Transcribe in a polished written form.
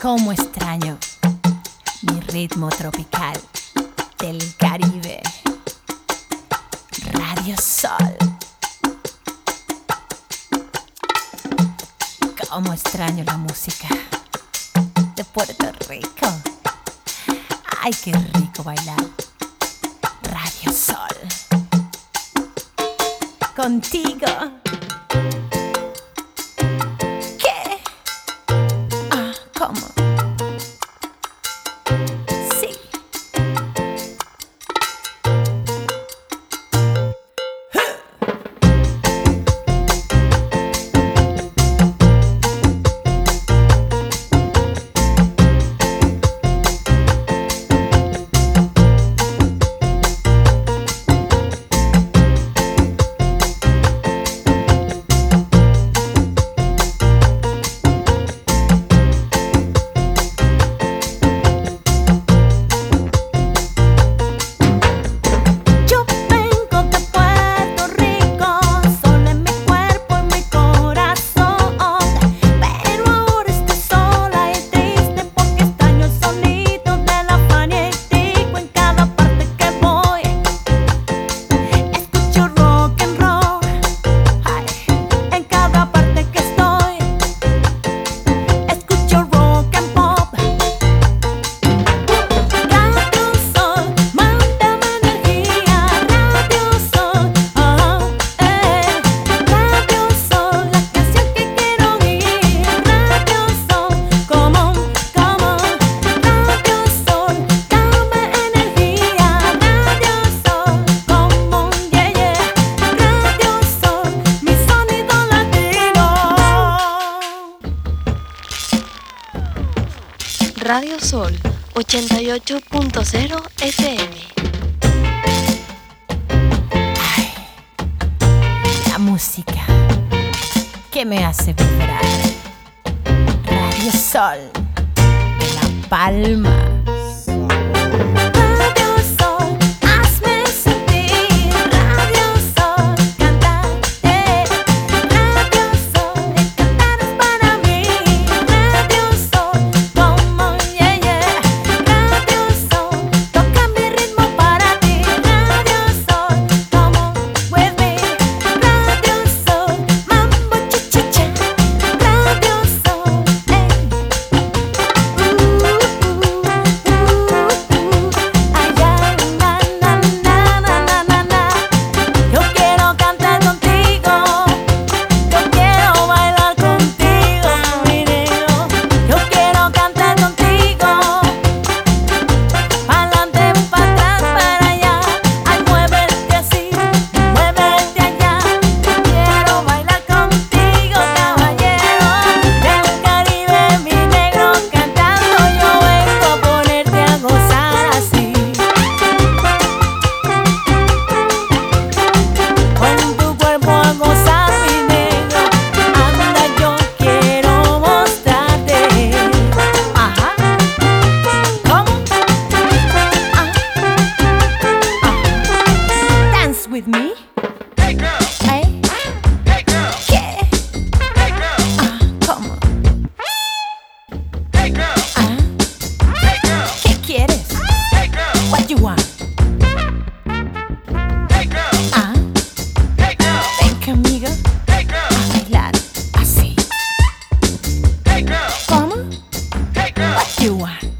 Cómo extraño mi ritmo tropical del Caribe. Radio Sol. Cómo extraño la música de Puerto Rico. Ay, qué rico bailar. Radio Sol. Contigo. ¿Qué? ¿Cómo? Sí. Radio Sol 88.0 FM. Ay, la música que me hace vibrar. Radio Sol de La Palma. With me? Hey girl. Hey. Hey girl. ¿Qué? Hey girl. ¿Cómo? Hey girl. Hey girl. ¿Qué quieres? Hey girl. What you want? Hey girl. Hey girl. Ven conmigo Hey girl. a bailar así. Hey girl. ¿Cómo? Hey girl. What you want?